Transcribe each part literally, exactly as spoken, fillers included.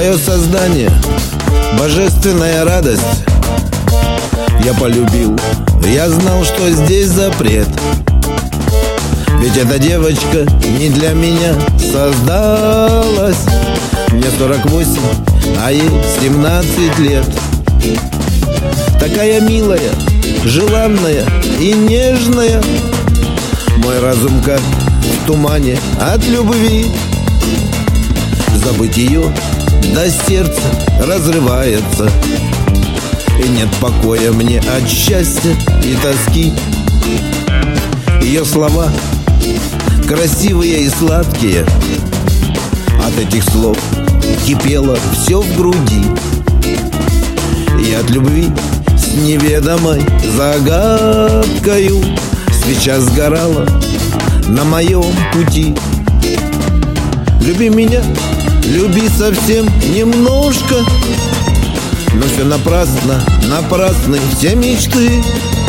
Твое создание, божественная радость. Я полюбил, я знал, что здесь запрет. Ведь эта девочка не для меня создалась. Мне сорок восемь, а ей семнадцать лет. Такая милая, желанная и нежная. Мой разум как в тумане от любви. Забыть ее до сердца разрывается. И нет покоя мне от счастья и тоски. Ее слова красивые и сладкие. От этих слов кипело все в груди. И от любви с неведомой загадкою свеча сгорала на моем пути. Люби меня, люби совсем немножко. Но все напрасно, напрасны все мечты.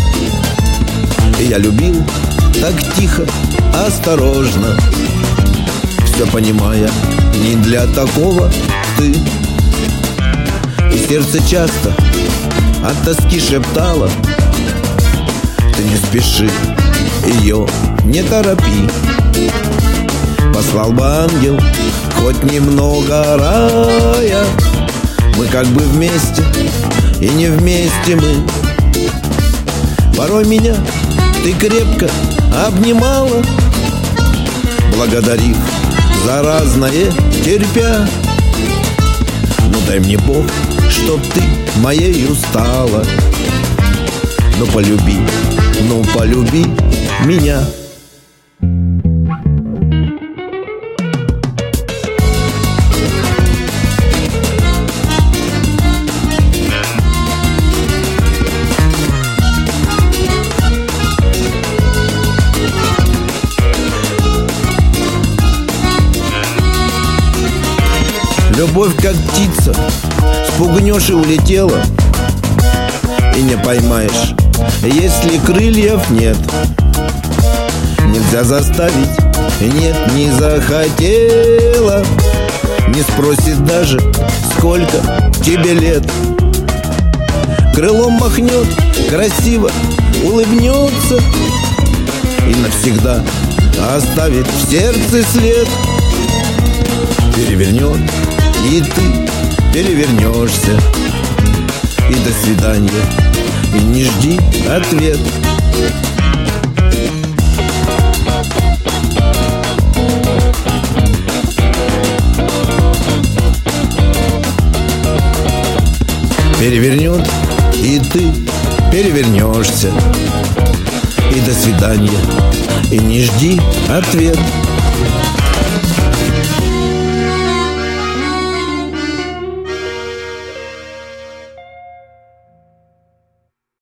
И я любил так тихо, осторожно, все понимая, не для такого ты. И сердце часто от тоски шептало: ты не спеши, ее не торопи. Послал бы ангел хоть немного рая. Мы как бы вместе, и не вместе мы. Порой меня ты крепко обнимала, благодарив за разное терпя. Ну дай мне Бог, чтоб ты моею стала. Ну полюби, ну полюби меня. Любовь как птица, спугнешь и улетела. И не поймаешь, если крыльев нет. Нельзя заставить, нет, не захотела. Не спросит даже, сколько тебе лет. Крылом махнет, красиво улыбнется и навсегда оставит в сердце след. Перевернет, и ты перевернешься. И до свидания, и не жди ответ. Перевернет, и ты перевернешься. И до свидания, и не жди ответ.